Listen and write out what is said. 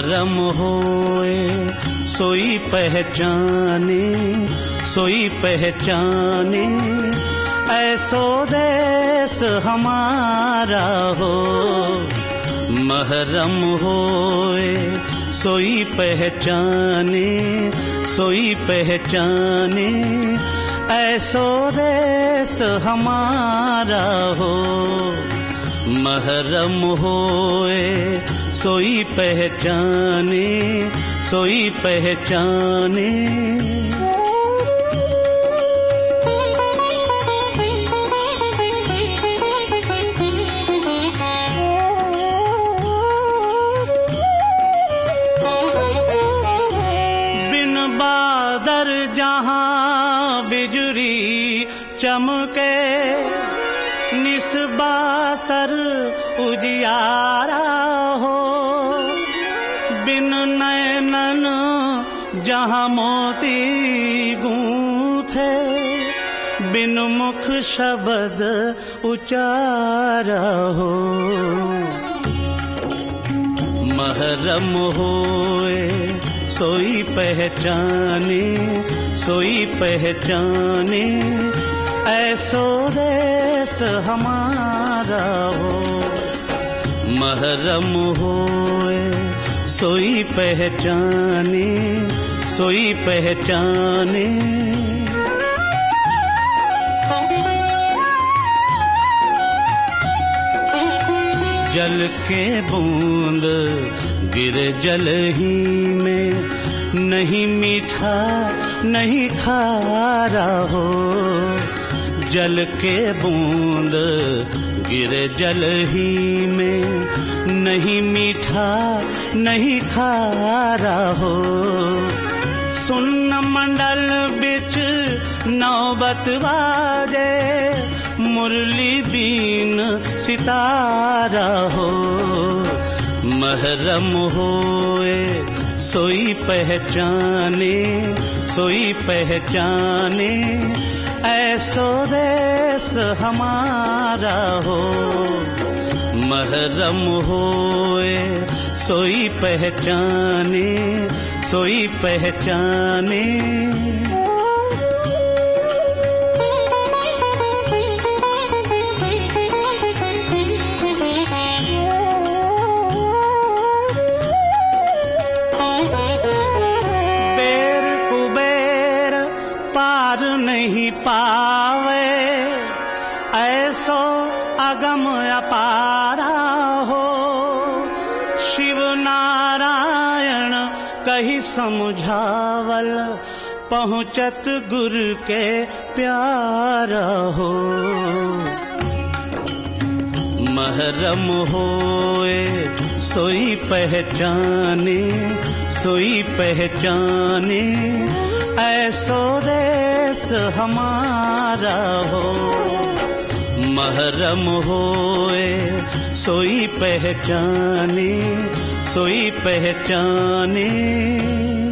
महरम होए सोई पहचाने, सोई पहचाने, ऐसो देश हमारा हो। महरम होए सोई पहचाने, सोई पहचाने, ऐसो देश हमारा हो। महरम होए सोई पहचाने, सोई पहचाने। बादर जहां बिजली चमके, निस्बासर उजियारा हो। बिन नैनन जहां मोती गूंथे, बिन मुख शब्द उचारा हो। महरम होए सोई पहचाने, सोई पहचाने, ऐसो देश हमारा हो। महरम होए सोई पहचाने, सोई पहचाने। जल के बूंद गिरे जल ही में, नहीं मीठा नहीं खारा हो। जल के बूंद गिरे जल ही में, नहीं मीठा नहीं खारा हो। सुन्न मंडल बिच नौबत बाजे, मुरली बीन सितारा हो। महरम होए सोई पहचाने, सोई पहचाने, ऐसो देश हमारा हो। महरम होए सोई पहचाने, सोई पहचाने। पार नहीं पावे ऐसो अगम अपारा हो। शिव नारायण कही समझावल, पहुँचत गुरु के प्यारा हो। महरम होए सोई पहचाने, सोई पहचाने, ऐसो देश हमारा हो। महरम होए सोई पहचाने, सोई पहचाने।